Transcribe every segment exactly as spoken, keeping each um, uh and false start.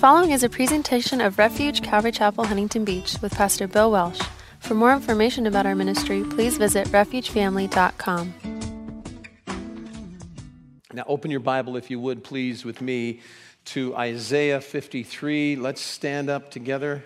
following is a presentation of Refuge Calvary Chapel, Huntington Beach with Pastor Bill Welsh. For more information about our ministry, please visit refuge family dot com. Now open your Bible, if you would, please, with me to Isaiah fifty-three. Let's stand up together.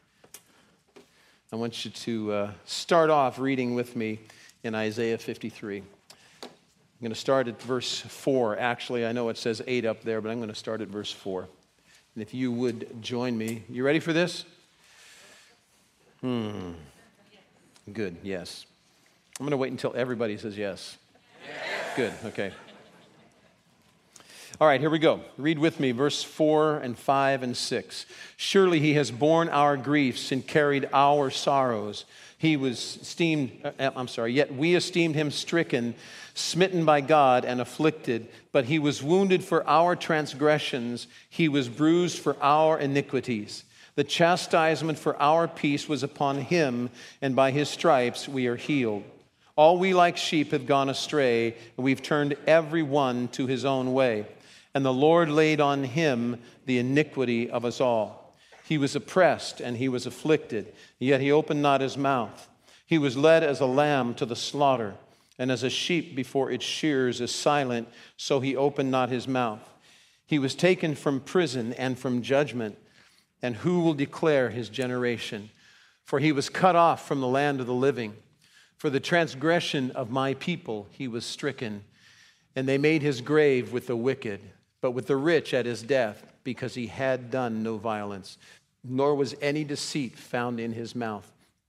I want you to uh, start off reading with me in Isaiah fifty-three. I'm going to start at verse four. Actually, I know it says eight up there, but I'm going to start at verse four. And if you would join me. You ready for this? Hmm. Good, yes. I'm going to wait until everybody says yes. Yes. Good, okay. All right, here we go. Read with me verse four and five and six. Surely he has borne our griefs and carried our sorrows. He was esteemed, uh, I'm sorry, yet we esteemed him stricken, smitten by God and afflicted. But he was wounded for our transgressions. He was bruised for our iniquities. The chastisement for our peace was upon him, and by his stripes we are healed. All we like sheep have gone astray, and we've turned every one to his own way. And the Lord laid on him the iniquity of us all. He was oppressed and he was afflicted, yet he opened not his mouth. He was led as a lamb to the slaughter, and as a sheep before its shearers is silent, so he opened not his mouth. He was taken from prison and from judgment, and who will declare his generation? For he was cut off from the land of the living. For the transgression of my people he was stricken, and they made his grave with the wicked, but with the rich at his death, because he had done no violence, nor was any deceit found in his mouth.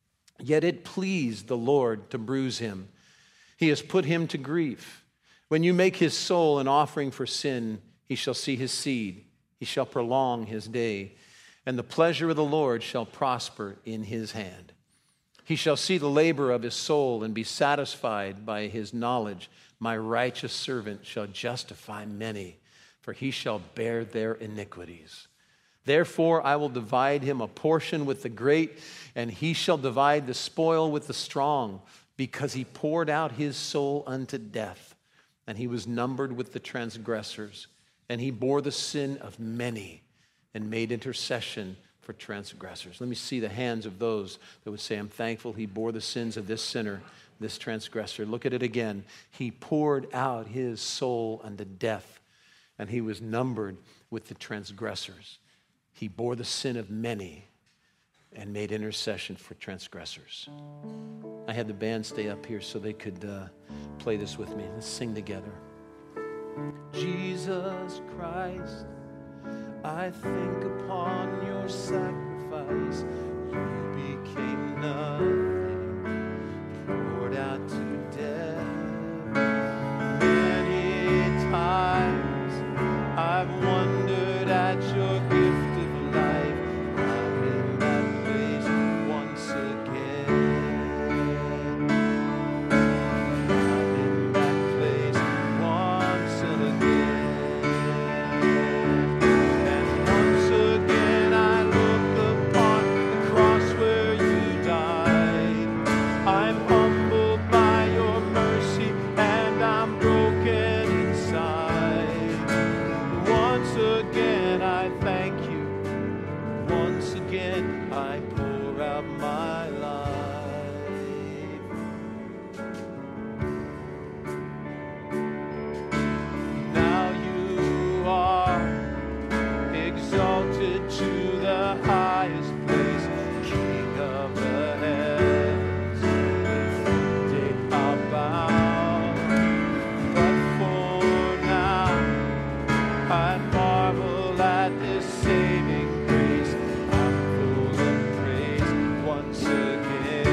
Yet it pleased the Lord to bruise him. He has put him to grief. When you make his soul an offering for sin, he shall see his seed. He shall prolong his day, and the pleasure of the Lord shall prosper in his hand. He shall see the labor of his soul and be satisfied by his knowledge. My righteous servant shall justify many, for he shall bear their iniquities. Therefore I will divide him a portion with the great, and he shall divide the spoil with the strong, because he poured out his soul unto death, and he was numbered with the transgressors, and he bore the sin of many, and made intercession for transgressors. Let me see the hands of those that would say, I'm thankful he bore the sins of this sinner, this transgressor. Look at it again. He poured out his soul unto death, and he was numbered with the transgressors. He bore the sin of many and made intercession for transgressors. I had the band stay up here so they could uh, play this with me. Let's sing together. Jesus Christ, I think upon your sacrifice. You became nothing, poured out to death. Many times I've wondered at your gift of life. I'm in that place once again. I'm in that place once again. And once again I look upon the cross where you died. I'm humbled by your mercy and I'm broken inside. Once again I thank you. Once again I pour out my life. Now you are exalted to the highest place, King of the heavens. Lifted I'll bow, but for now I marvel at this saving grace. I'm full of praise once again.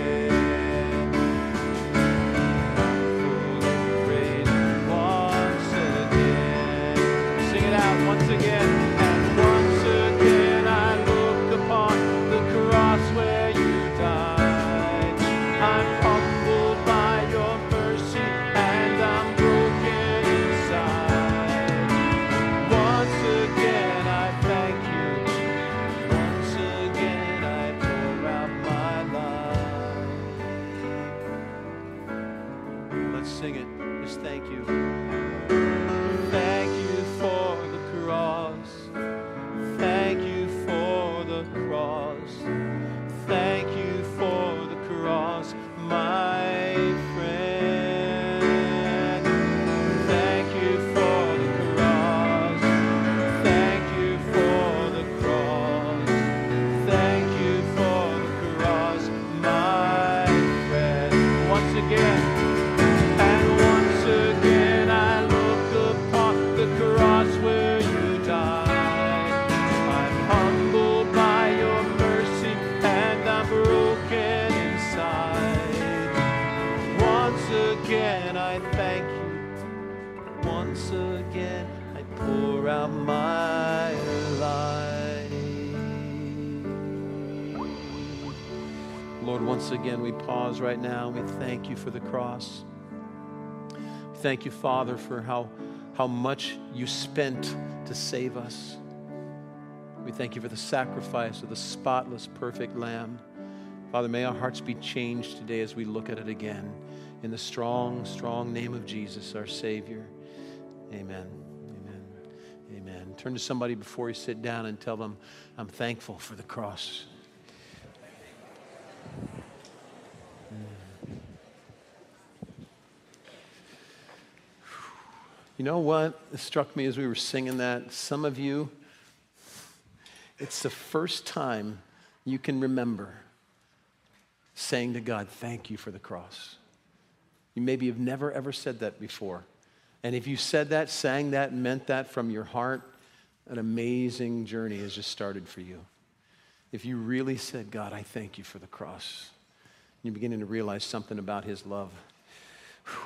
I'm full of praise once again. Sing it out once again. And once again I look upon the cross where you died. I'm humbled by your mercy and I'm broken inside. Once again I thank once again, we pause right now and we thank you for the cross. Thank you, Father, for how, how much you spent to save us. We thank you for the sacrifice of the spotless, perfect Lamb. Father, may our hearts be changed today as we look at it again. In the strong, strong name of Jesus, our Savior. Amen. Amen. Amen. Turn to somebody before you sit down and tell them, I'm thankful for the cross. You know what? It struck me as we were singing that. Some of you, it's the first time you can remember saying to God, thank you for the cross. You maybe have never, ever said that before. And if you said that, sang that, meant that from your heart, an amazing journey has just started for you. If you really said, God, I thank you for the cross, you're beginning to realize something about his love. Whew.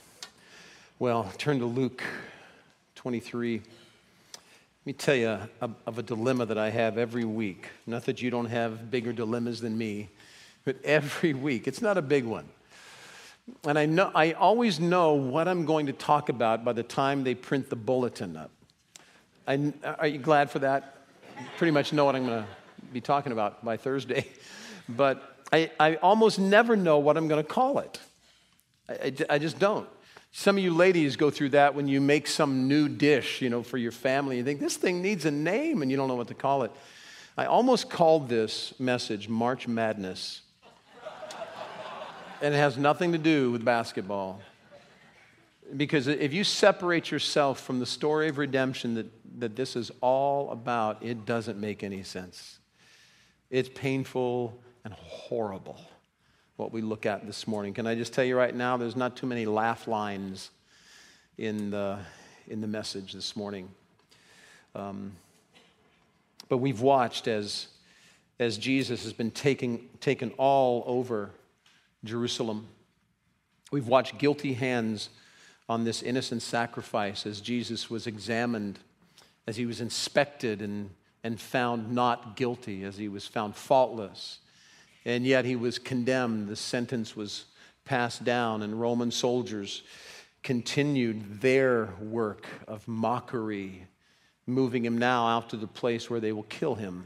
Well, turn to Luke twenty-three. Let me tell you of, of a dilemma that I have every week. Not that you don't have bigger dilemmas than me, but every week. It's not a big one. And I know I always know what I'm going to talk about by the time they print the bulletin up. I, are you glad for that? Pretty much know what I'm going to be talking about by Thursday. But I, I almost never know what I'm going to call it. I, I, I just don't. Some of you ladies go through that when you make some new dish, you know, for your family. You think, this thing needs a name, and you don't know what to call it. I almost called this message March Madness. And it has nothing to do with basketball. Because if you separate yourself from the story of redemption that, that this is all about, it doesn't make any sense. It's painful and horrible, what we look at this morning. Can I just tell you right now, there's not too many laugh lines in the, in the message this morning. Um, but we've watched as, as Jesus has been taking, taken all over Jerusalem. We've watched guilty hands on this innocent sacrifice as Jesus was examined, as he was inspected and, and found not guilty, as he was found faultless. And yet he was condemned. The sentence was passed down, and Roman soldiers continued their work of mockery, moving him now out to the place where they will kill him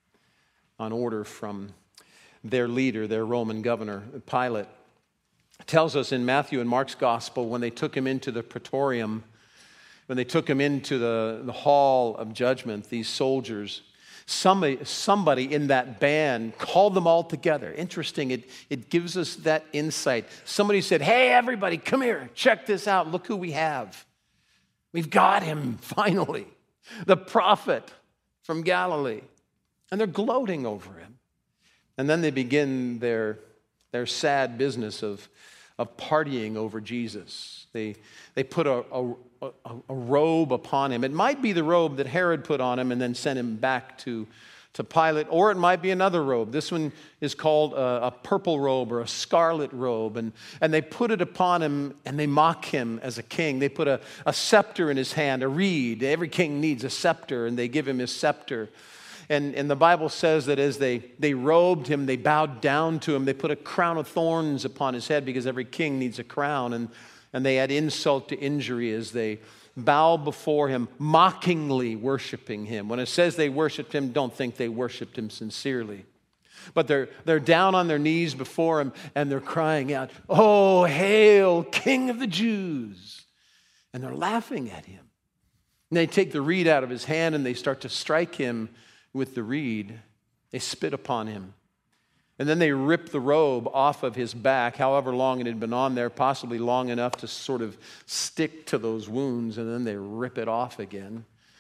on order from their leader, their Roman governor, Pilate. It tells us in Matthew and Mark's gospel, when they took him into the praetorium, when they took him into the, the hall of judgment, these soldiers, somebody, somebody in that band called them all together. Interesting, it, it gives us that insight. Somebody said, hey, everybody, come here, check this out. Look who we have. We've got him, finally. The prophet from Galilee. And they're gloating over him. And then they begin their, their sad business of, of partying over Jesus. They, they put a, a, a, a robe upon him. It might be the robe that Herod put on him and then sent him back to, to Pilate, or it might be another robe. This one is called a, a purple robe or a scarlet robe. And, and they put it upon him and they mock him as a king. They put a, a scepter in his hand, a reed. Every king needs a scepter, and they give him his scepter. And, and the Bible says that as they, they robed him, they bowed down to him. They put a crown of thorns upon his head, because every king needs a crown. And, and they add insult to injury as they bow before him, mockingly worshiping him. When it says they worshiped him, don't think they worshiped him sincerely. But they're, they're down on their knees before him, and they're crying out, "Oh, hail, King of the Jews!" And they're laughing at him. And they take the reed out of his hand, and they start to strike him with the reed. They spit upon him. And then they rip the robe off of his back, however long it had been on there, possibly long enough to sort of stick to those wounds, and then they rip it off again.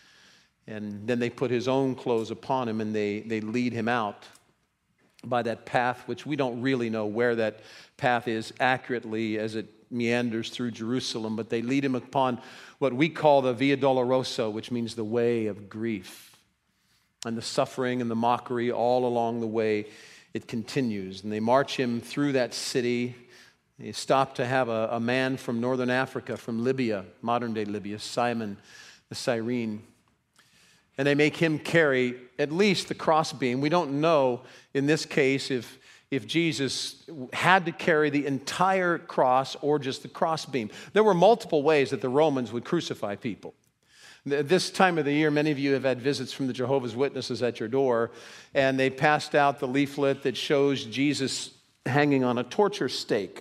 And then they put his own clothes upon him, and they, they lead him out by that path, which we don't really know where that path is accurately as it meanders through Jerusalem, but they lead him upon what we call the Via Dolorosa, which means the way of grief. And the suffering and the mockery all along the way, it continues. And they march him through that city. They stop to have a, a man from northern Africa, from Libya, modern-day Libya, Simon the Cyrene. And they make him carry at least the crossbeam. We don't know in this case if, if Jesus had to carry the entire cross or just the crossbeam. There were multiple ways that the Romans would crucify people. This time of the year, many of you have had visits from the Jehovah's Witnesses at your door, and they passed out the leaflet that shows Jesus hanging on a torture stake.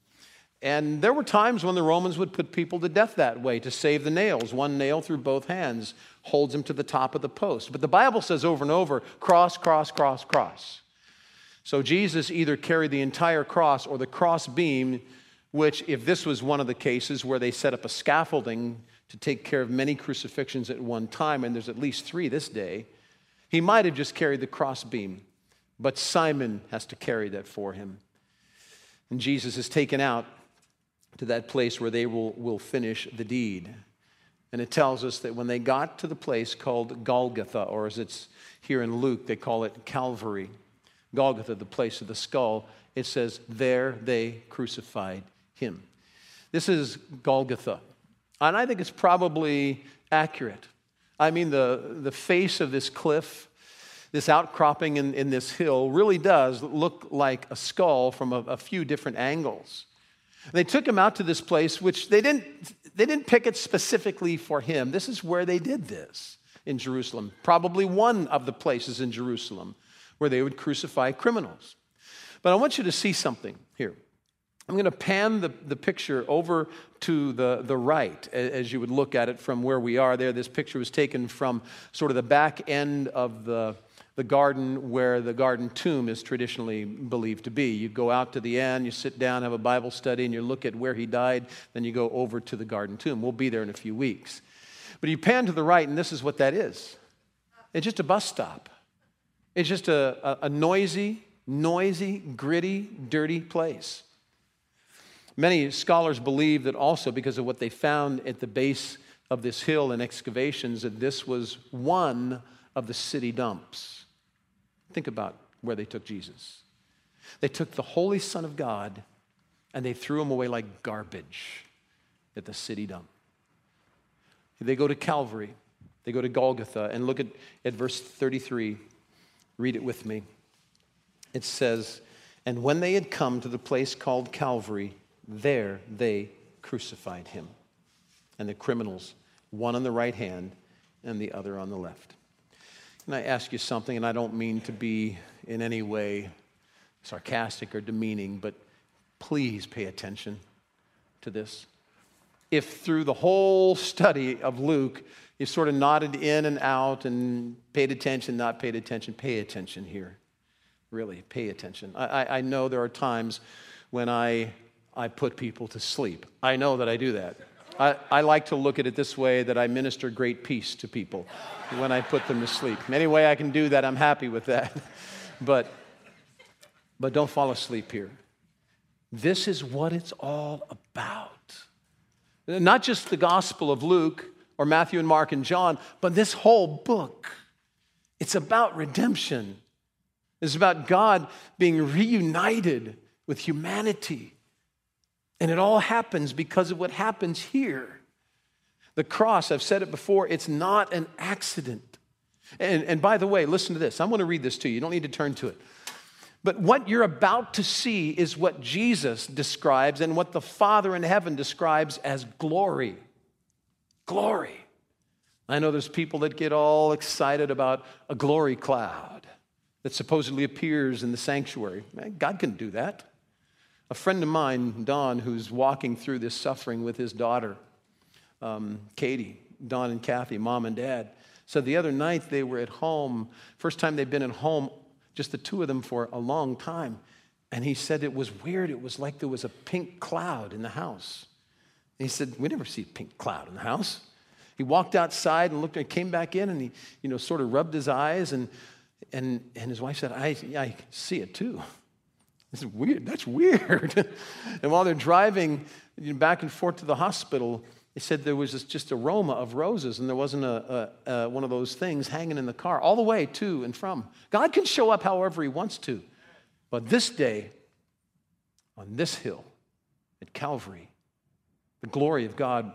And there were times when the Romans would put people to death that way to save the nails. One nail through both hands holds him to the top of the post. But the Bible says over and over, cross, cross, cross, cross. So Jesus either carried the entire cross or the cross beam, which if this was one of the cases where they set up a scaffolding to take care of many crucifixions at one time, and there's at least three this day, he might have just carried the cross beam. But Simon has to carry that for him. And Jesus is taken out to that place where they will, will finish the deed. And it tells us that when they got to the place called Golgotha, or as it's here in Luke, they call it Calvary. Golgotha, the place of the skull, it says, there they crucified him. This is Golgotha. And I think it's probably accurate. I mean, the, the face of this cliff, this outcropping in, in this hill, really does look like a skull from a, a few different angles. They took him out to this place, which they didn't, they didn't pick it specifically for him. This is where they did this in Jerusalem. Probably one of the places in Jerusalem where they would crucify criminals. But I want you to see something here. I'm going to pan the, the picture over to the, the right as you would look at it from where we are there. This picture was taken from sort of the back end of the the garden where the garden tomb is traditionally believed to be. You go out to the end, you sit down, have a Bible study, and you look at where he died, then you go over to the garden tomb. We'll be there in a few weeks. But you pan to the right, and this is what that is. It's just a bus stop. It's just a, a, a noisy, noisy, gritty, dirty place. Many scholars believe that also because of what they found at the base of this hill in excavations, that this was one of the city dumps. Think about where they took Jesus. They took the Holy Son of God and they threw him away like garbage at the city dump. They go to Calvary. They go to Golgotha. And look at, at verse thirty-three. Read it with me. It says, and when they had come to the place called Calvary, there they crucified him. And the criminals, one on the right hand and the other on the left. And I ask you something, and I don't mean to be in any way sarcastic or demeaning, but please pay attention to this. If through the whole study of Luke, you sort of nodded in and out and paid attention, not paid attention, pay attention here. Really, pay attention. I, I know there are times when I, I put people to sleep. I know that I do that. I, I like to look at it this way, that I minister great peace to people when I put them to sleep. Any way I can do that, I'm happy with that. But, but don't fall asleep here. This is what it's all about. Not just the Gospel of Luke or Matthew and Mark and John, but this whole book. It's about redemption. It's about God being reunited with humanity. And it all happens because of what happens here. The cross, I've said it before, it's not an accident. And, and by the way, listen to this. I'm going to read this to you. You don't need to turn to it. But what you're about to see is what Jesus describes and what the Father in heaven describes as glory. Glory. I know there's people that get all excited about a glory cloud that supposedly appears in the sanctuary. Man, God can do that. A friend of mine, Don, who's walking through this suffering with his daughter, um, Katie, Don and Kathy, mom and dad, said the other night they were at home, first time they'd been at home, just the two of them for a long time. And he said it was weird. It was like there was a pink cloud in the house. And he said, we never see a pink cloud in the house. He walked outside and looked and came back in and he, you know, sort of rubbed his eyes and and and his wife said, I, I see it too. This is weird. That's weird. And while they're driving back and forth to the hospital, they said there was this just aroma of roses, and there wasn't a, a, a one of those things hanging in the car all the way to and from. God can show up however he wants to. But this day, on this hill at Calvary, the glory of God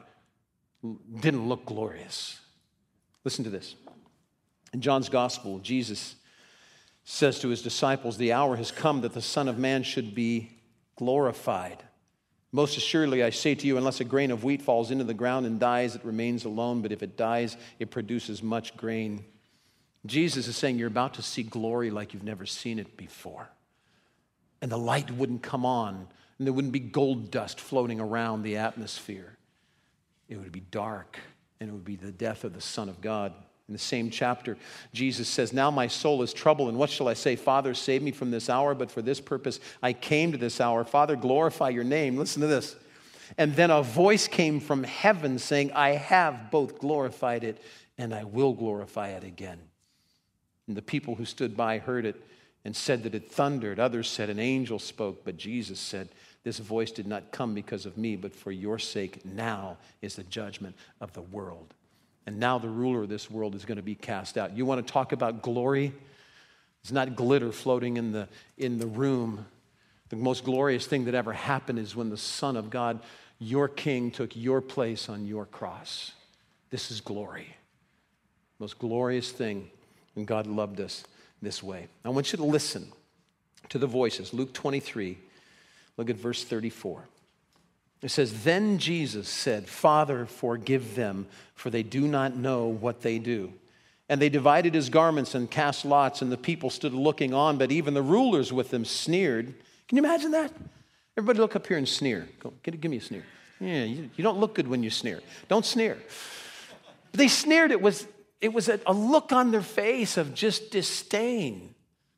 didn't look glorious. Listen to this. In John's gospel, Jesus says to his disciples, the hour has come that the Son of Man should be glorified. Most assuredly, I say to you, unless a grain of wheat falls into the ground and dies, it remains alone. But if it dies, it produces much grain. Jesus is saying you're about to see glory like you've never seen it before. And the light wouldn't come on, and there wouldn't be gold dust floating around the atmosphere. It would be dark, and it would be the death of the Son of God. In the same chapter, Jesus says, now my soul is troubled, and what shall I say? Father, save me from this hour, but for this purpose I came to this hour. Father, glorify your name. Listen to this. And then a voice came from heaven saying, I have both glorified it, and I will glorify it again. And the people who stood by heard it and said that it thundered. Others said an angel spoke, but Jesus said, this voice did not come because of me, but for your sake now is the judgment of the world. And now the ruler of this world is going to be cast out. You want to talk about glory? It's not glitter floating in the, in the room. The most glorious thing that ever happened is when the Son of God, your King, took your place on your cross. This is glory. Most glorious thing. And God loved us this way. I want you to listen to the voices. Luke twenty-three, look at verse thirty-four. It says, then Jesus said, Father, forgive them, for they do not know what they do. And they divided his garments and cast lots, and the people stood looking on, but even the rulers with them sneered. Can you imagine that? Everybody look up here and sneer. Go, give, give me a sneer. Yeah, you, you don't look good when you sneer. Don't sneer. But they sneered. It was, it was a, a look on their face of just disdain.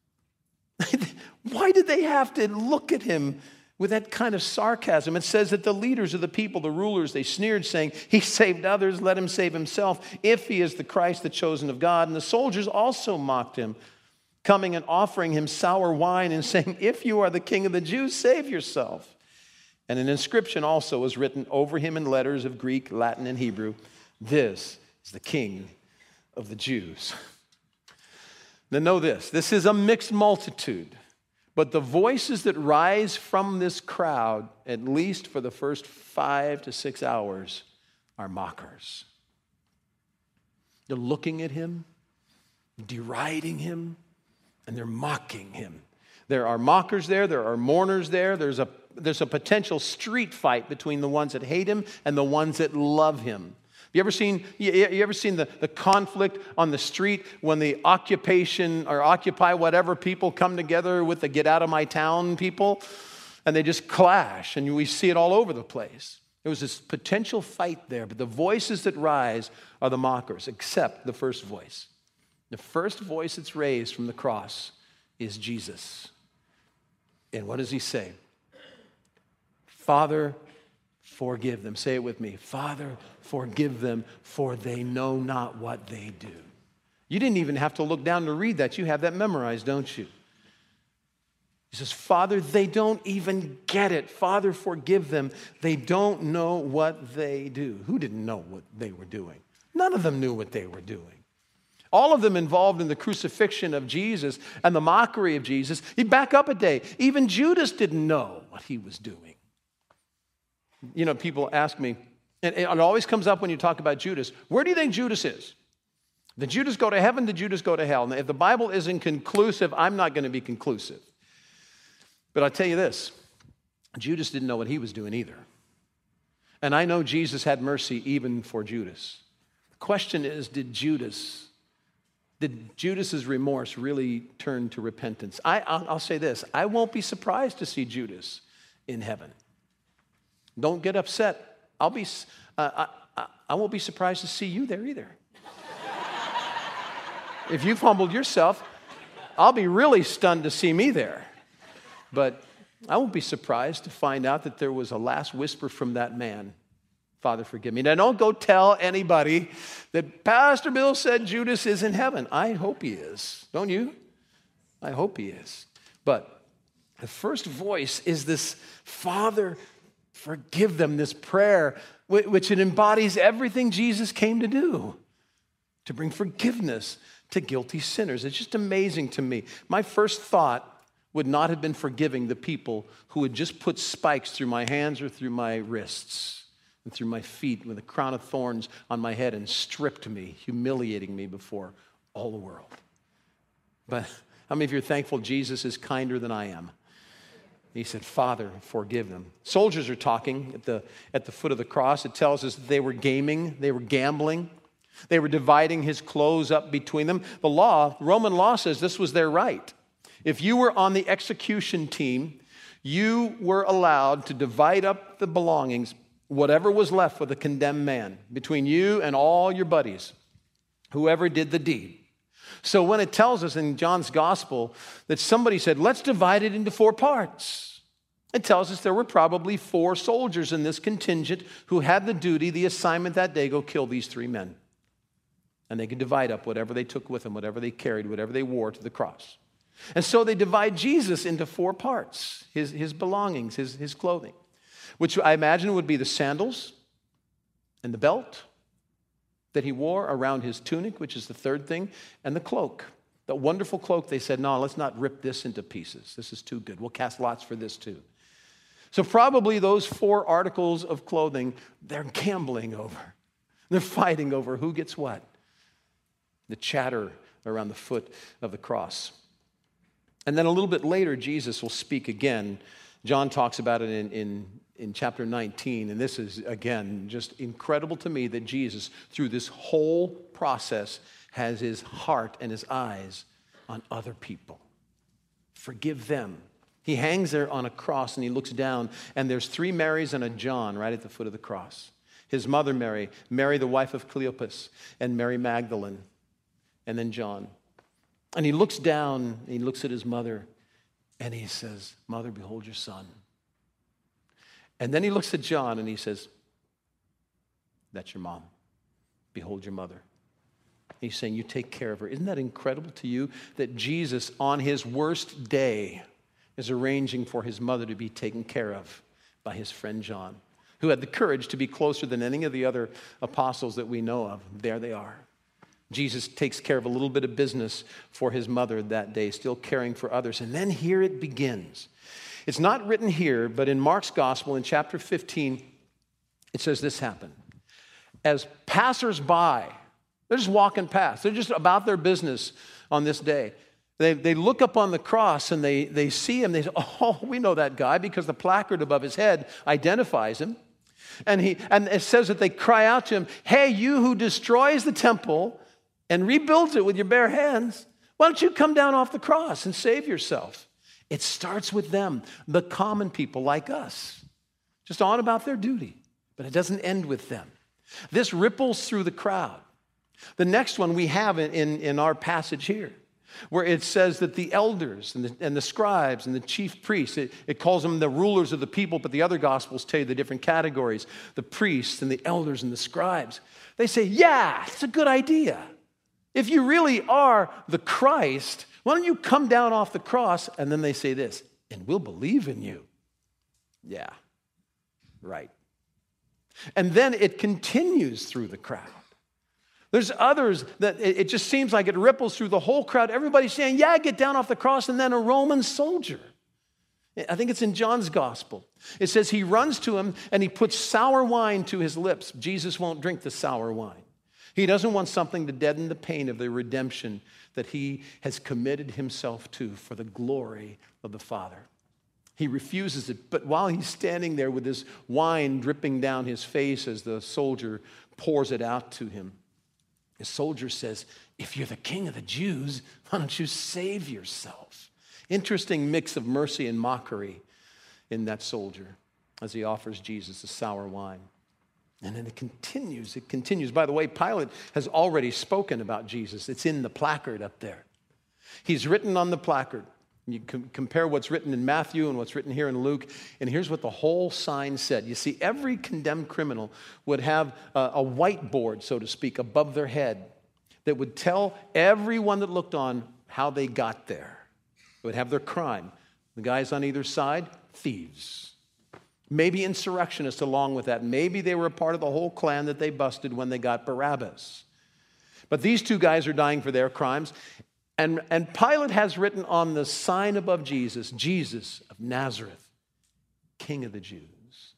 Why did they have to look at him with that kind of sarcasm? It says that the leaders of the people, the rulers, they sneered, saying, he saved others, let him save himself, if he is the Christ, the chosen of God. And the soldiers also mocked him, coming and offering him sour wine and saying, if you are the King of the Jews, save yourself. And an inscription also was written over him in letters of Greek, Latin, and Hebrew, this is the King of the Jews. Now know this, this is a mixed multitude. But the voices that rise from this crowd, at least for the first five to six hours, are mockers. They're looking at him, deriding him, and they're mocking him. There are mockers there. There are mourners there. There's a, there's a potential street fight between the ones that hate him and the ones that love him. You ever seen, you, you ever seen the, the conflict on the street when the occupation or Occupy whatever people come together with the get out of my town people and they just clash, and we see it all over the place. There was this potential fight there, but the voices that rise are the mockers, except the first voice. The first voice that's raised from the cross is Jesus. And what does he say? Father, forgive them. Say it with me. Father, forgive them, for they know not what they do. You didn't even have to look down to read that. You have that memorized, don't you? He says, Father, they don't even get it. Father, forgive them. They don't know what they do. Who didn't know what they were doing? None of them knew what they were doing. All of them involved in the crucifixion of Jesus and the mockery of Jesus. You back up a day. Even Judas didn't know what he was doing. You know, people ask me, and it always comes up when you talk about Judas, where do you think Judas is? Did Judas go to heaven? Did Judas go to hell? Now, if the Bible isn't conclusive, I'm not going to be conclusive. But I'll tell you this, Judas didn't know what he was doing either. And I know Jesus had mercy even for Judas. The question is, did Judas, did Judas's remorse really turn to repentance? I, I'll, I'll say this, I won't be surprised to see Judas in heaven. Don't get upset. I'll be, uh, I, I won't be surprised to see you there either. If you've humbled yourself, I'll be really stunned to see me there. But I won't be surprised to find out that there was a last whisper from that man. Father, forgive me. Now, don't go tell anybody that Pastor Bill said Judas is in heaven. I hope he is. Don't you? I hope he is. But the first voice is this, Father, forgive them, this prayer, which it embodies everything Jesus came to do, to bring forgiveness to guilty sinners. It's just amazing to me. My first thought would not have been forgiving the people who had just put spikes through my hands or through my wrists and through my feet with a crown of thorns on my head and stripped me, humiliating me before all the world. But How many of you are thankful Jesus is kinder than I am? He said, Father, forgive them. Soldiers are talking at the, at the foot of the cross. It tells us that they were gaming, they were gambling. They were dividing his clothes up between them. The law, Roman law says this was their right. If you were on the execution team, you were allowed to divide up the belongings, whatever was left with a condemned man, between you and all your buddies, whoever did the deed. So when it tells us in John's gospel that somebody said, let's divide it into four parts, it tells us there were probably four soldiers in this contingent who had the duty, the assignment that day, go kill these three men. And they could divide up whatever they took with them, whatever they carried, whatever they wore to the cross. And so they divide Jesus into four parts, his, his belongings, his, his clothing, which I imagine would be the sandals and the belt that he wore around his tunic, which is the third thing, and the cloak. The wonderful cloak, they said, no, let's not rip this into pieces. This is too good. We'll cast lots for this too. So probably those four articles of clothing, they're gambling over. They're fighting over who gets what. The chatter around the foot of the cross. And then a little bit later, Jesus will speak again. John talks about it in, in, in chapter nineteen, and this is, again, just incredible to me that Jesus, through this whole process, has his heart and his eyes on other people. Forgive them. He hangs there on a cross, and he looks down, and there's three Marys and a John right at the foot of the cross. His mother Mary, Mary the wife of Cleopas, and Mary Magdalene. And then John. And he looks down, and he looks at his mother, and he says, Mother, behold your son. And then he looks at John, and he says, that's your mom. Behold your mother. He's saying, you take care of her. Isn't that incredible to you that Jesus, on his worst day, is arranging for his mother to be taken care of by his friend John, who had the courage to be closer than any of the other apostles that we know of. There they are. Jesus takes care of a little bit of business for his mother that day, still caring for others. And then here it begins. It's not written here, but in Mark's gospel in chapter fifteen, it says this happened. As passers-by, they're just walking past. They're just about their business on this day. They, they look up on the cross and they, they see him. They say, oh, we know that guy, because the placard above his head identifies him. And, he, and it says that they cry out to him, hey, you who destroys the temple and rebuilds it with your bare hands, why don't you come down off the cross and save yourself? It starts with them, the common people like us, just on about their duty. But it doesn't end with them. This ripples through the crowd. The next one we have in, in, in our passage here, where it says that the elders and the, and the scribes and the chief priests, it, it calls them the rulers of the people, but the other gospels tell you the different categories, the priests and the elders and the scribes. They say, yeah, it's a good idea. If you really are the Christ, why don't you come down off the cross? And then they say this, and we'll believe in you. Yeah, right. And then it continues through the crowd. There's others that it just seems like it ripples through the whole crowd. Everybody's saying, yeah, get down off the cross. And then a Roman soldier, I think it's in John's gospel, it says he runs to him and he puts sour wine to his lips. Jesus won't drink the sour wine. He doesn't want something to deaden the pain of the redemption that he has committed himself to for the glory of the Father. He refuses it, but while he's standing there with this wine dripping down his face as the soldier pours it out to him, the soldier says, if you're the king of the Jews, why don't you save yourself? Interesting mix of mercy and mockery in that soldier as he offers Jesus the sour wine. And then it continues, it continues. By the way, Pilate has already spoken about Jesus. It's in the placard up there. He's written on the placard. You can compare what's written in Matthew and what's written here in Luke, and here's what the whole sign said. You see, every condemned criminal would have a, a whiteboard, so to speak, above their head that would tell everyone that looked on how they got there. It would have their crime. The guys on either side, thieves. Maybe insurrectionists along with that. Maybe they were a part of the whole clan that they busted when they got Barabbas. But these two guys are dying for their crimes. And, and Pilate has written on the sign above Jesus, Jesus of Nazareth, King of the Jews.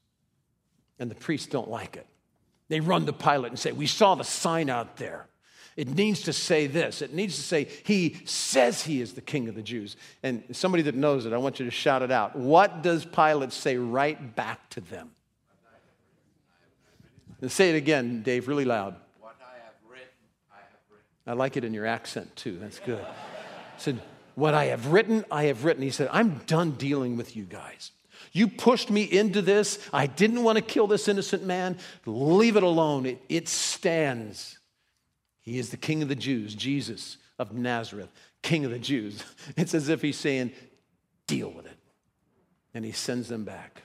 And the priests don't like it. They run to Pilate and say, we saw the sign out there. It needs to say this. It needs to say, he says he is the King of the Jews. And somebody that knows it, I want you to shout it out. What does Pilate say right back to them? And say it again, Dave, really loud. What I have written, I have written. I like it in your accent, too. That's good. He said, what I have written, I have written. He said, I'm done dealing with you guys. You pushed me into this. I didn't want to kill this innocent man. Leave it alone. It, it stands. He is the King of the Jews, Jesus of Nazareth, King of the Jews. It's as if he's saying, deal with it. And he sends them back.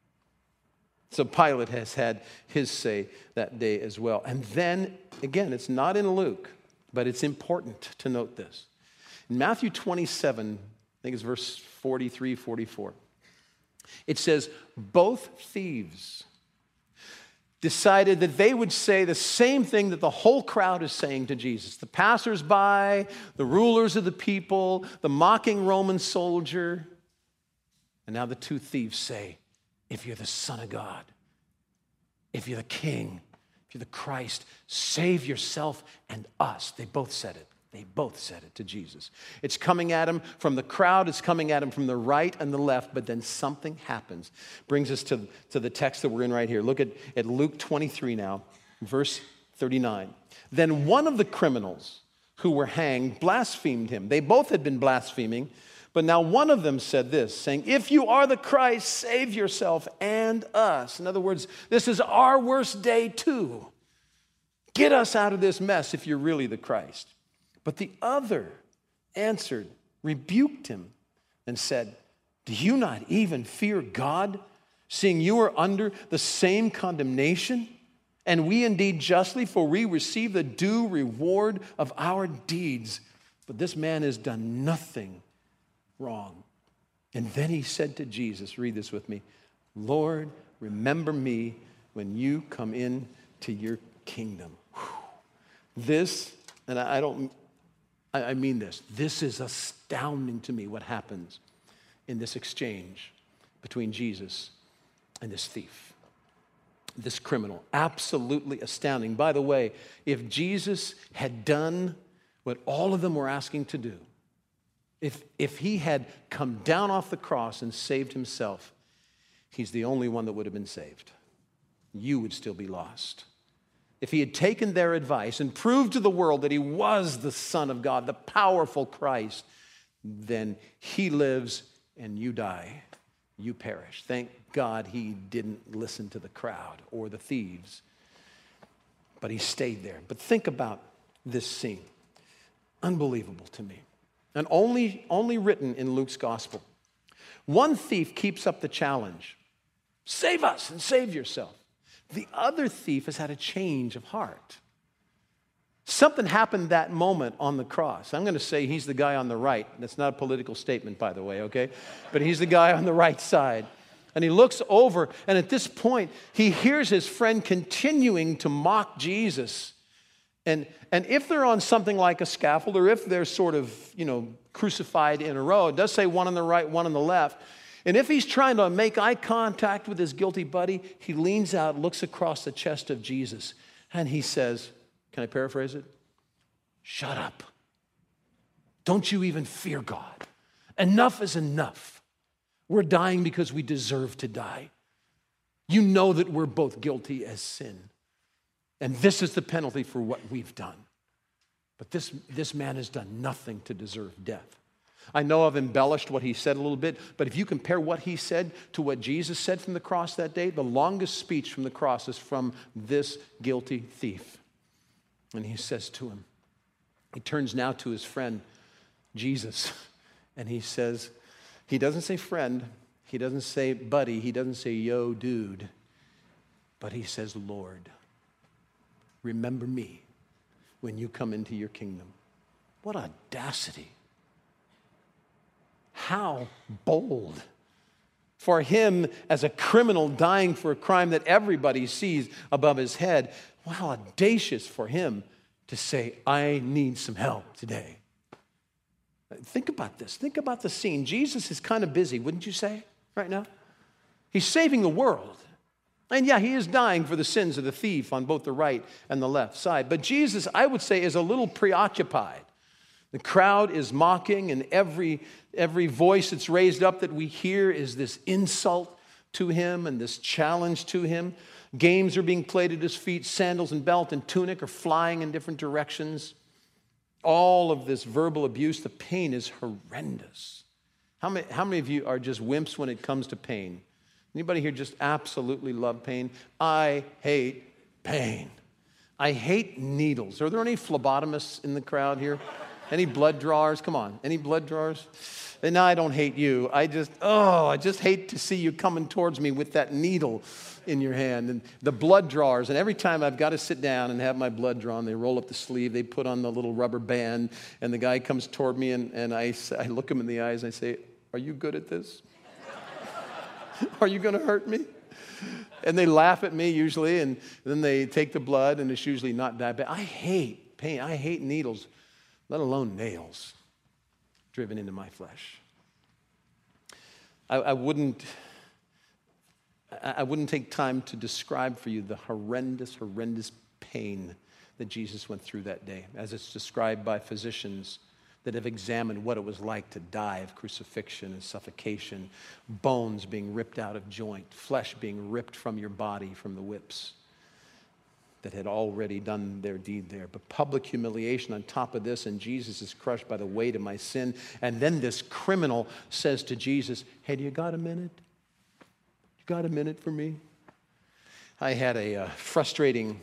So Pilate has had his say that day as well. And then, again, it's not in Luke, but it's important to note this. In Matthew twenty-seven, I think it's verse forty-three, forty-four, it says, both thieves decided that they would say the same thing that the whole crowd is saying to Jesus. The passersby, the rulers of the people, the mocking Roman soldier. And now the two thieves say, if you're the Son of God, if you're the King, if you're the Christ, save yourself and us. They both said it. They both said it to Jesus. It's coming at him from the crowd. It's coming at him from the right and the left. But then something happens. Brings us to, to the text that we're in right here. Look at, at Luke twenty-three now, verse thirty-nine. Then one of the criminals who were hanged blasphemed him. They both had been blaspheming. But now one of them said this, saying, if you are the Christ, save yourself and us. In other words, this is our worst day too. Get us out of this mess if you're really the Christ. But the other answered, rebuked him, and said, do you not even fear God, seeing you are under the same condemnation? And we indeed justly, for we receive the due reward of our deeds. But this man has done nothing wrong. And then he said to Jesus, read this with me, Lord, remember me when you come into your kingdom. Whew. This, and I don't, I mean this, this is astounding to me what happens in this exchange between Jesus and this thief, this criminal. Absolutely astounding. By the way, if Jesus had done what all of them were asking to do, If, if he had come down off the cross and saved himself, he's the only one that would have been saved. You would still be lost. If he had taken their advice and proved to the world that he was the Son of God, the powerful Christ, then he lives and you die. You perish. Thank God he didn't listen to the crowd or the thieves, but he stayed there. But think about this scene. Unbelievable to me. And only, only written in Luke's gospel. One thief keeps up the challenge. Save us and save yourself. The other thief has had a change of heart. Something happened that moment on the cross. I'm going to say he's the guy on the right. That's not a political statement, by the way, okay? But he's the guy on the right side. And he looks over, and at this point, he hears his friend continuing to mock Jesus. And, and if they're on something like a scaffold, or if they're sort of, you know, crucified in a row, it does say one on the right, one on the left. And if he's trying to make eye contact with his guilty buddy, he leans out, looks across the chest of Jesus, and he says, can I paraphrase it? Shut up. Don't you even fear God. Enough is enough. We're dying because we deserve to die. You know that we're both guilty as sin. And this is the penalty for what we've done. But this, this man has done nothing to deserve death. I know I've embellished what he said a little bit, but if you compare what he said to what Jesus said from the cross that day, the longest speech from the cross is from this guilty thief. And he says to him, he turns now to his friend, Jesus, and he says, he doesn't say friend, he doesn't say buddy, he doesn't say yo dude, but he says Lord. Remember me when you come into your kingdom. What audacity. How bold for him as a criminal dying for a crime that everybody sees above his head. How audacious for him to say, I need some help today. Think about this. Think about the scene. Jesus is kind of busy, wouldn't you say, right now? He's saving the world. And yeah, he is dying for the sins of the thief on both the right and the left side. But Jesus, I would say, is a little preoccupied. The crowd is mocking, and every, every voice that's raised up that we hear is this insult to him and this challenge to him. Games are being played at his feet. Sandals and belt and tunic are flying in different directions. All of this verbal abuse, the pain is horrendous. How many, how many of you are just wimps when it comes to pain? Anybody here just absolutely love pain? I hate pain. I hate needles. Are there any phlebotomists in the crowd here? Any blood drawers? Come on. Any blood drawers? And no, I don't hate you. I just, oh, I just hate to see you coming towards me with that needle in your hand. And the blood drawers, and every time I've got to sit down and have my blood drawn, they roll up the sleeve, they put on the little rubber band, and the guy comes toward me, and, and I, I look him in the eyes, and I say, are you good at this? Are you going to hurt me? And they laugh at me usually, and then they take the blood, and it's usually not that bad. I hate pain. I hate needles, let alone nails driven into my flesh. I, I wouldn't, I wouldn't take time to describe for you the horrendous, horrendous pain that Jesus went through that day, as it's described by physicians that have examined what it was like to die of crucifixion and suffocation, bones being ripped out of joint, flesh being ripped from your body from the whips that had already done their deed there. But public humiliation on top of this, and Jesus is crushed by the weight of my sin. And then this criminal says to Jesus, hey, do you got a minute? You got a minute for me? I had a uh, frustrating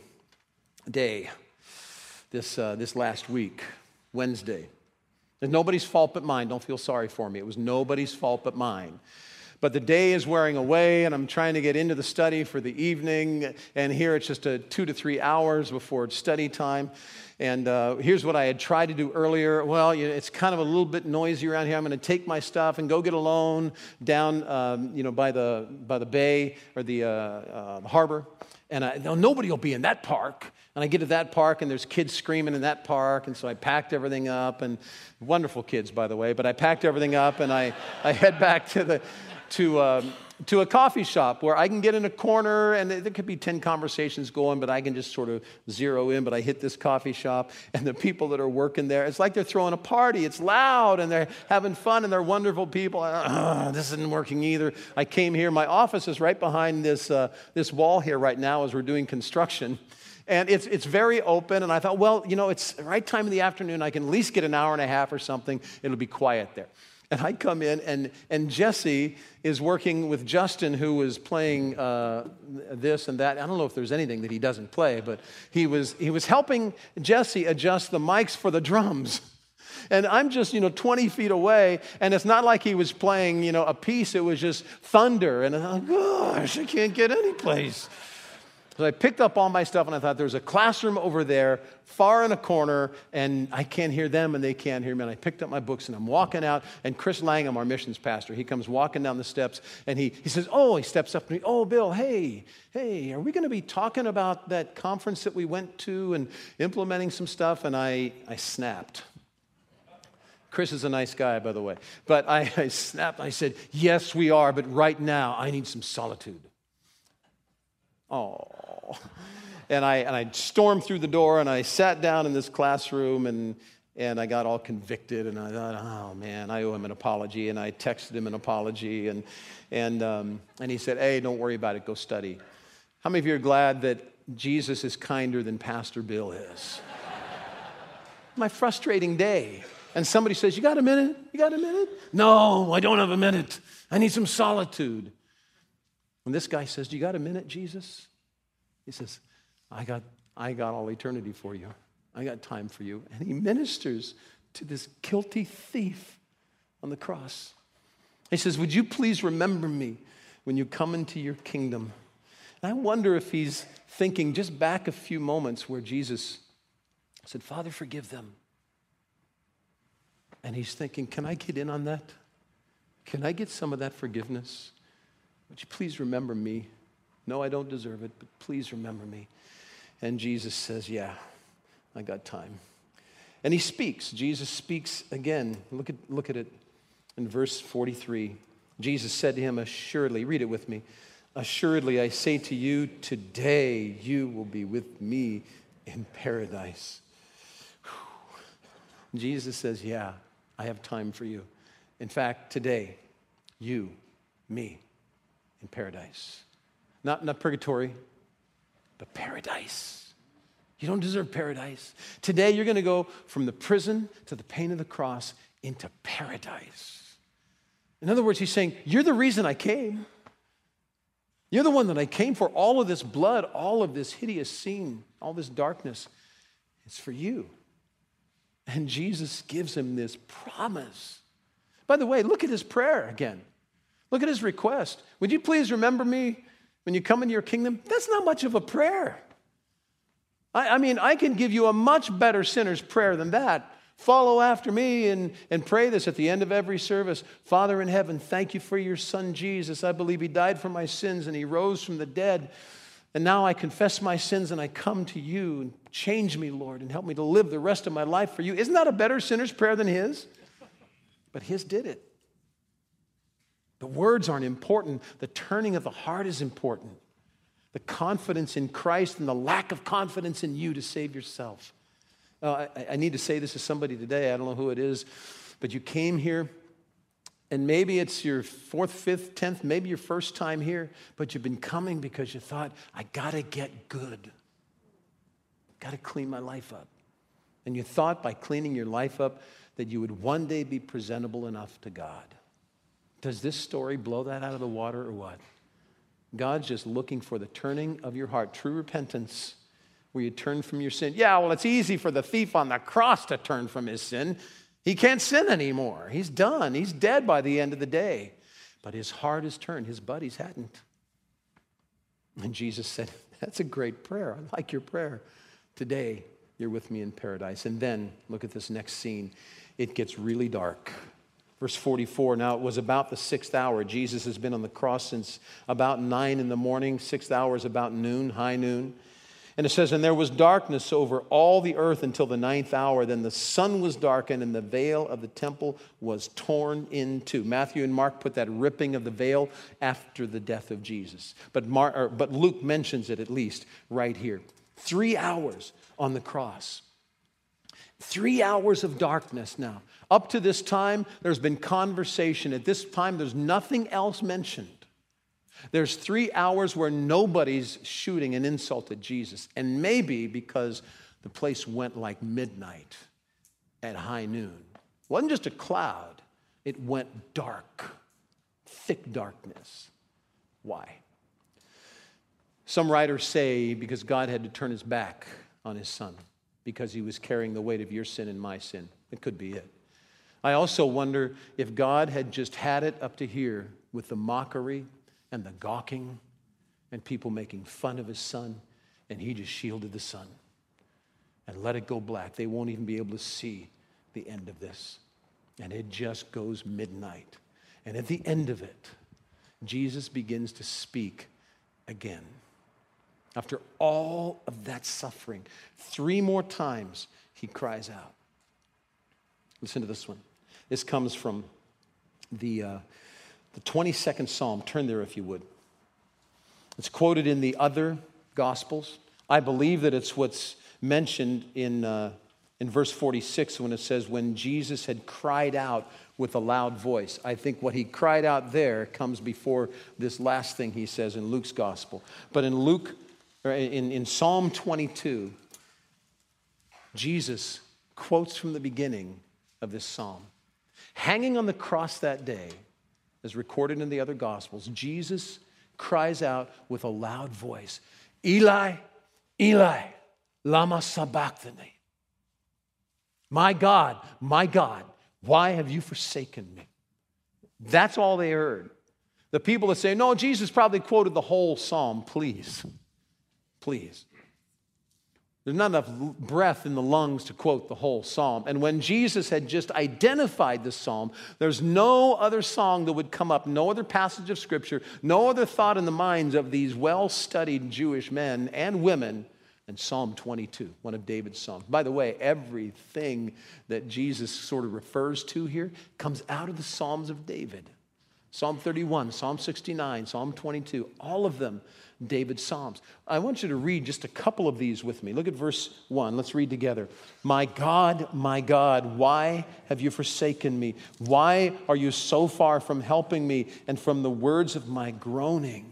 day this, uh, this last week, Wednesday. It's nobody's fault but mine. Don't feel sorry for me. It was nobody's fault but mine. But the day is wearing away, and I'm trying to get into the study for the evening, and here it's just a two to three hours before it's study time. And uh, here's what I had tried to do earlier. Well, you know, it's kind of a little bit noisy around here. I'm going to take my stuff and go get a loan down, um, you know, by the by the bay or the uh, uh, harbor. And I, no, nobody will be in that park. And I get to that park, and there's kids screaming in that park. And so I packed everything up, and wonderful kids, by the way. But I packed everything up, and I, I head back to the to um, to a coffee shop where I can get in a corner, and there could be ten conversations going, but I can just sort of zero in. But I hit this coffee shop, and the people that are working there, it's like they're throwing a party. It's loud, and they're having fun, and they're wonderful people. Uh, this isn't working either. I came here. My office is right behind this uh, this wall here right now as we're doing construction. And it's it's very open, and I thought, well, you know, it's the right time in the afternoon. I can at least get an hour and a half or something. It'll be quiet there. And I come in, and, and Jesse is working with Justin, who was playing uh, this and that. I don't know if there's anything that he doesn't play, but he was he was helping Jesse adjust the mics for the drums. And I'm just, you know, twenty feet away, and it's not like he was playing, you know, a piece. It was just thunder. And I thought, gosh, I can't get any place. So I picked up all my stuff, and I thought, there's a classroom over there, far in a corner, and I can't hear them, and they can't hear me. And I picked up my books, and I'm walking out, and Chris Langham, our missions pastor, he comes walking down the steps, and he, he says, oh, he steps up to me, oh, Bill, hey, hey, are we going to be talking about that conference that we went to and implementing some stuff? And I, I snapped. Chris is a nice guy, by the way. But I, I snapped. I said, yes, we are, but right now I need some solitude. Oh. And I and I stormed through the door, and I sat down in this classroom, and and I got all convicted, and I thought, oh man, I owe him an apology, and I texted him an apology, and and um, and he said, hey, don't worry about it, go study. How many of you are glad that Jesus is kinder than Pastor Bill is? My frustrating day. And somebody says, you got a minute? You got a minute? No, I don't have a minute. I need some solitude. And this guy says, do you got a minute, Jesus? He says, I got, I got all eternity for you. I got time for you. And he ministers to this guilty thief on the cross. He says, would you please remember me when you come into your kingdom? And I wonder if he's thinking just back a few moments where Jesus said, Father, forgive them. And he's thinking, can I get in on that? Can I get some of that forgiveness? Would you please remember me? No, I don't deserve it, but please remember me. And Jesus says, yeah, I got time. And he speaks. Jesus speaks again. Look at, look at it in verse forty-three. Jesus said to him, assuredly, read it with me, Assuredly, I say to you, today you will be with me in paradise. Whew. Jesus says, yeah, I have time for you. In fact, today, you, me, in paradise. Not, not purgatory, but paradise. You don't deserve paradise. Today, you're going to go from the prison to the pain of the cross into paradise. In other words, he's saying, you're the reason I came. You're the one that I came for. All of this blood, all of this hideous scene, all this darkness, it's for you. And Jesus gives him this promise. By the way, look at his prayer again. Look at his request. Would you please remember me when you come into your kingdom? That's not much of a prayer. I, I mean, I can give you a much better sinner's prayer than that. Follow after me and, and pray this at the end of every service. Father in heaven, thank you for your son Jesus. I believe he died for my sins and he rose from the dead. And now I confess my sins and I come to you. And change me, Lord, and help me to live the rest of my life for you. Isn't that a better sinner's prayer than his? But his did it. The words aren't important. The turning of the heart is important. The confidence in Christ and the lack of confidence in you to save yourself. Uh, I, I need to say this to somebody today. I don't know who it is, but you came here, and maybe it's your fourth, fifth, tenth, maybe your first time here, but you've been coming because you thought, I got to get good. Got to clean my life up. And you thought by cleaning your life up that you would one day be presentable enough to God. Does this story blow that out of the water or what? God's just looking for the turning of your heart, true repentance, where you turn from your sin. Yeah, well, it's easy for the thief on the cross to turn from his sin. He can't sin anymore. He's done. He's dead by the end of the day. But his heart is turned. His buddies hadn't. And Jesus said, that's a great prayer. I like your prayer. Today, you're with me in paradise. And then, look at this next scene. It gets really dark. Verse forty-four, now it was about the sixth hour. Jesus has been on the cross since about nine in the morning. Sixth hour is about noon, high noon. And it says, and there was darkness over all the earth until the ninth hour. Then the sun was darkened and the veil of the temple was torn in two. Matthew and Mark put that ripping of the veil after the death of Jesus. But, Mar- or, but Luke mentions it at least right here. Three hours on the cross. Three hours of darkness now. Up to this time, there's been conversation. At this time, there's nothing else mentioned. There's three hours where nobody's shooting an insult at Jesus. And maybe because the place went like midnight at high noon. It wasn't just a cloud. It went dark. Thick darkness. Why? Some writers say because God had to turn his back on his son. Because he was carrying the weight of your sin and my sin. It could be it. I also wonder if God had just had it up to here with the mockery and the gawking and people making fun of his son, and he just shielded the sun and let it go black. They won't even be able to see the end of this. And it just goes midnight. And at the end of it, Jesus begins to speak again. After all of that suffering, three more times he cries out. Listen to this one. This comes from the, uh, the twenty-second Psalm. Turn there if you would. It's quoted in the other Gospels. I believe that it's what's mentioned in, uh, in verse forty-six when it says, when Jesus had cried out with a loud voice. I think what he cried out there comes before this last thing he says in Luke's Gospel. But in Luke, or in, in Psalm twenty-two, Jesus quotes from the beginning of this psalm. Hanging on the cross that day, as recorded in the other Gospels, Jesus cries out with a loud voice, Eli, Eli, lama sabachthani. My God, my God, why have you forsaken me? That's all they heard. The people that say, no, Jesus probably quoted the whole psalm. Please, please. There's not enough breath in the lungs to quote the whole psalm. And when Jesus had just identified the psalm, there's no other song that would come up, no other passage of Scripture, no other thought in the minds of these well-studied Jewish men and women than Psalm twenty-two, one of David's psalms. By the way, everything that Jesus sort of refers to here comes out of the Psalms of David. Psalm thirty-one, Psalm sixty-nine, Psalm twenty-two, all of them David's Psalms. I want you to read just a couple of these with me. Look at verse one. Let's read together. My God, my God, why have you forsaken me? Why are you so far from helping me and from the words of my groaning?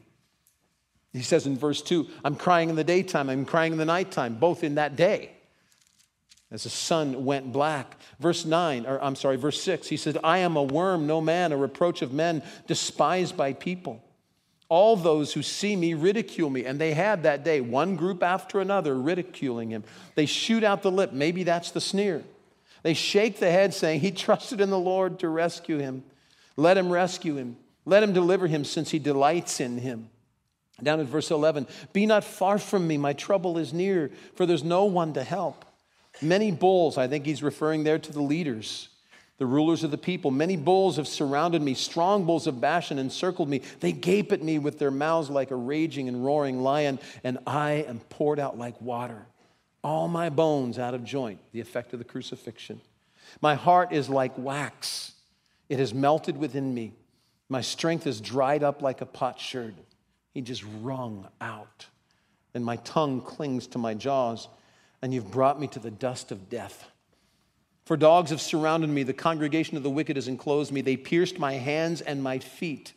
He says in verse two, I'm crying in the daytime, I'm crying in the nighttime, both in that day, as the sun went black. Verse nine, or I'm sorry, verse six, he said, I am a worm, no man, a reproach of men, despised by people. All those who see me ridicule me. And they had that day, one group after another, ridiculing him. They shoot out the lip. Maybe that's the sneer. They shake the head, saying, he trusted in the Lord to rescue him. Let him rescue him. Let him deliver him, since he delights in him. Down at verse eleven, be not far from me, my trouble is near, for there's no one to help. Many bulls, I think he's referring there to the leaders, the rulers of the people. Many bulls have surrounded me. Strong bulls of Bashan encircled me. They gape at me with their mouths like a raging and roaring lion, and I am poured out like water. All my bones out of joint, the effect of the crucifixion. My heart is like wax. It has melted within me. My strength is dried up like a potsherd. He just wrung out. And my tongue clings to my jaws, and you've brought me to the dust of death. For dogs have surrounded me. The congregation of the wicked has enclosed me. They pierced my hands and my feet.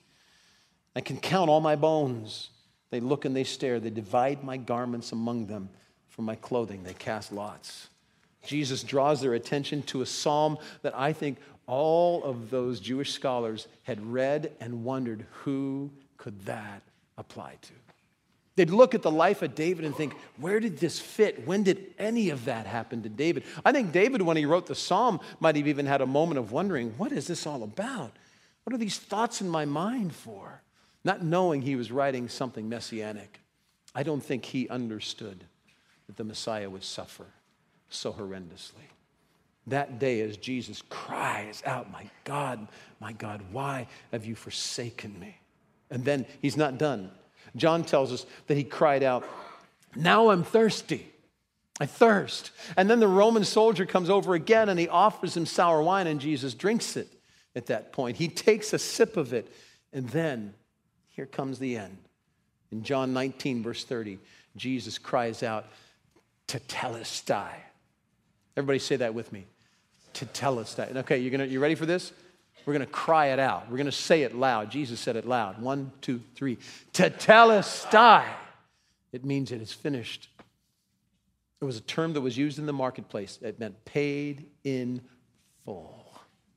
I can count all my bones. They look and they stare. They divide my garments among them. For my clothing they cast lots. Jesus draws their attention to a psalm that I think all of those Jewish scholars had read and wondered, who could that apply to? They'd look at the life of David and think, where did this fit? When did any of that happen to David? I think David, when he wrote the psalm, might have even had a moment of wondering, what is this all about? What are these thoughts in my mind for? Not knowing he was writing something messianic. I don't think he understood that the Messiah would suffer so horrendously. That day, as Jesus cries out, my God, my God, why have you forsaken me? And then he's not done. John tells us that he cried out, now I'm thirsty. I thirst. And then the Roman soldier comes over again and he offers him sour wine, and Jesus drinks it at that point. He takes a sip of it, and then here comes the end. In John nineteen, verse thirty, Jesus cries out, tetelestai. Everybody say that with me. Tetelestai. Okay, you're gonna, you ready for this? We're going to cry it out. We're going to say it loud. Jesus said it loud. One, two, three. Tetelestai. It means it is finished. It was a term that was used in the marketplace. It meant paid in full.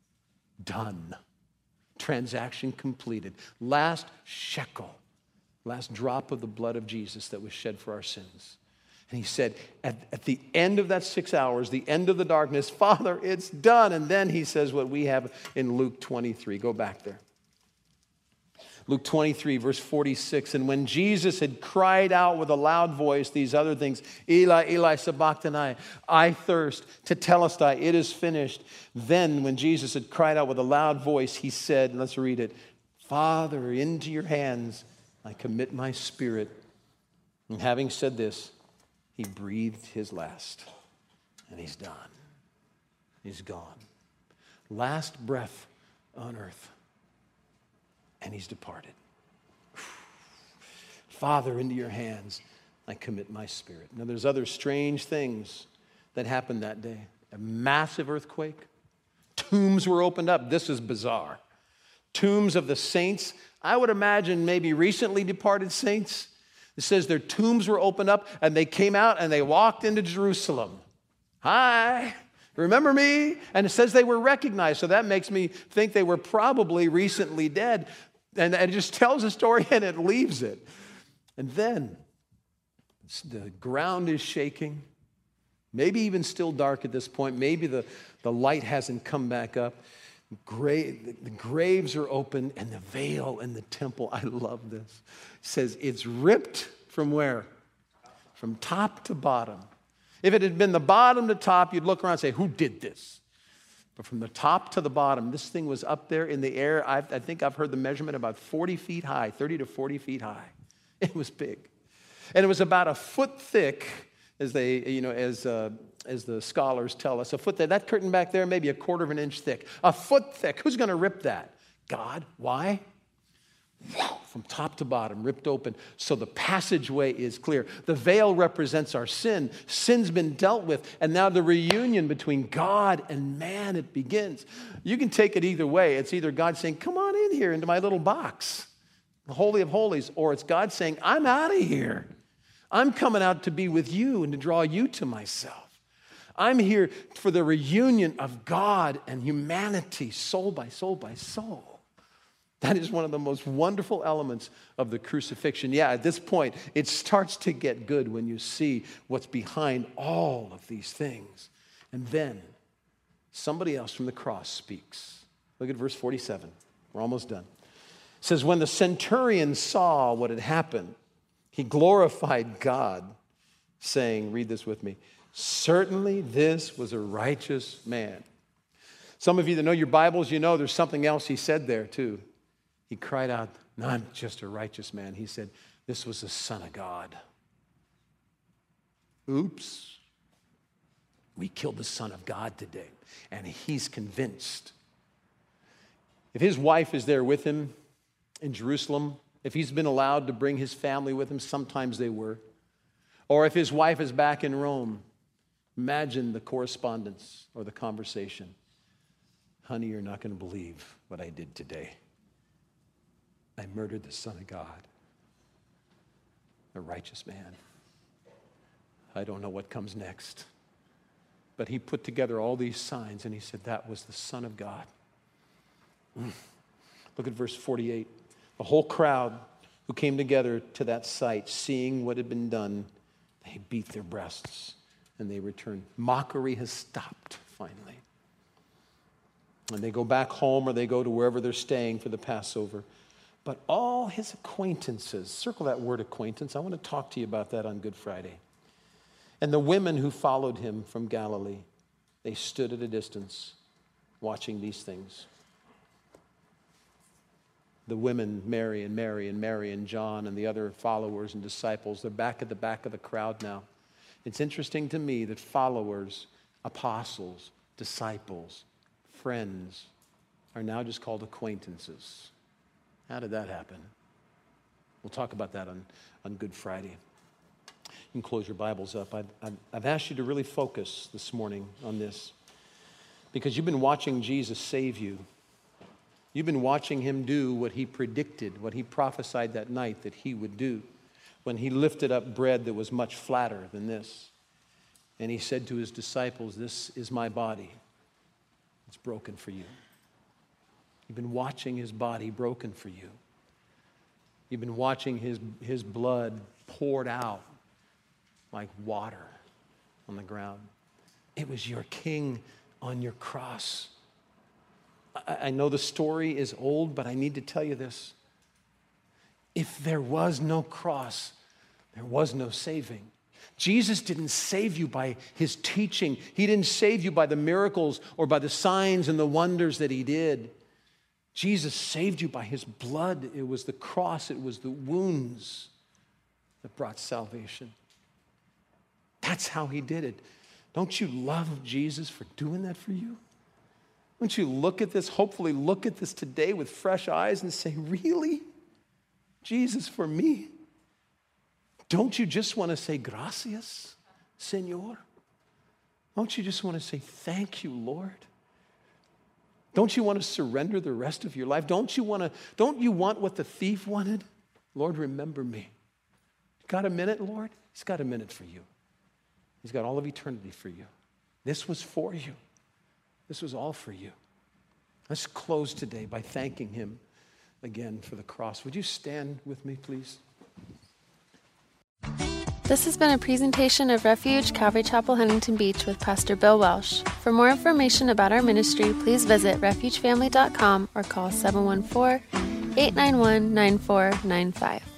Done. Transaction completed. Last shekel. Last drop of the blood of Jesus that was shed for our sins. And he said, at, at the end of that six hours, the end of the darkness, Father, it's done. And then he says what we have in Luke twenty-three. Go back there. Luke twenty-three, verse forty-six. And when Jesus had cried out with a loud voice these other things, Eli, Eli, sabachthani, I thirst, tetelestai, it is finished. Then when Jesus had cried out with a loud voice, he said, let's read it, Father, into your hands I commit my spirit. And having said this, he breathed his last, and he's done. He's gone. Last breath on earth, and he's departed. Father, into your hands I commit my spirit. Now, there's other strange things that happened that day. A massive earthquake. Tombs were opened up. This is bizarre. Tombs of the saints. I would imagine maybe recently departed saints. It says their tombs were opened up and they came out and they walked into Jerusalem. Hi, remember me? And it says they were recognized. So that makes me think they were probably recently dead. And it just tells a story and it leaves it. And then the ground is shaking. Maybe even still dark at this point. Maybe the, the light hasn't come back up. Grave, the graves are open, and the veil in the temple, I love this, says it's ripped from where? From top to bottom. If it had been the bottom to top, you'd look around and say, who did this? But from the top to the bottom, this thing was up there in the air. I've, I think I've heard the measurement about forty feet high, thirty to forty feet high. It was big. And it was about a foot thick, as they, you know, as uh, as the scholars tell us, a foot thick. That curtain back there, maybe a quarter of an inch thick. A foot thick. Who's going to rip that? God. Why? from top to bottom, ripped open, so the passageway is clear. The veil represents our sin. Sin's been dealt with, and now the reunion between God and man, it begins. You can take it either way. It's either God saying, come on in here into my little box, the Holy of Holies, or it's God saying, I'm out of here. I'm coming out to be with you and to draw you to myself. I'm here for the reunion of God and humanity, soul by soul by soul. That is one of the most wonderful elements of the crucifixion. Yeah, at this point, it starts to get good when you see what's behind all of these things. And then somebody else from the cross speaks. Look at verse forty-seven. We're almost done. It says, when the centurion saw what had happened, he glorified God, saying, read this with me, certainly this was a righteous man. Some of you that know your Bibles, you know there's something else he said there too. He cried out, not just a righteous man. He said, this was the Son of God. Oops. We killed the Son of God today. And he's convinced. If his wife is there with him in Jerusalem, if he's been allowed to bring his family with him, sometimes they were. Or if his wife is back in Rome, imagine the correspondence or the conversation. Honey, you're not going to believe what I did today. I murdered the Son of God, a righteous man. I don't know what comes next. But he put together all these signs and he said that was the Son of God. Mm. Look at verse forty-eight. The whole crowd who came together to that sight, seeing what had been done, they beat their breasts and they returned. Mockery has stopped finally. And they go back home or they go to wherever they're staying for the Passover. But all his acquaintances, circle that word acquaintance. I want to talk to you about that on Good Friday. And the women who followed him from Galilee, they stood at a distance watching these things. The women, Mary and Mary and Mary and John and the other followers and disciples, they're back at the back of the crowd now. It's interesting to me that followers, apostles, disciples, friends are now just called acquaintances. How did that happen? We'll talk about that on, on Good Friday. You can close your Bibles up. I've, I've, I've asked you to really focus this morning on this because you've been watching Jesus save you. You've been watching him do what he predicted, what he prophesied that night that he would do when he lifted up bread that was much flatter than this. And he said to his disciples, this is my body. It's broken for you. You've been watching his body broken for you. You've been watching his, his blood poured out like water on the ground. It was your king on your cross. I, I know the story is old, but I need to tell you this. If there was no cross, there was no saving. Jesus didn't save you by his teaching. He didn't save you by the miracles or by the signs and the wonders that he did. Jesus saved you by his blood. It was the cross, it was the wounds that brought salvation. That's how he did it. Don't you love Jesus for doing that for you? Don't you look at this, hopefully look at this today with fresh eyes and say, really? Jesus for me? Don't you just want to say, gracias, Señor? Don't you just want to say, thank you, Lord? Don't you want to surrender the rest of your life? Don't you want to, don't you want what the thief wanted? Lord, remember me. Got a minute, Lord? He's got a minute for you. He's got all of eternity for you. This was for you. This was all for you. Let's close today by thanking him again for the cross. Would you stand with me, please? This has been a presentation of Refuge Calvary Chapel, Huntington Beach with Pastor Bill Welsh. For more information about our ministry, please visit refuge family dot com or call seven one four, eight nine one, nine four nine five.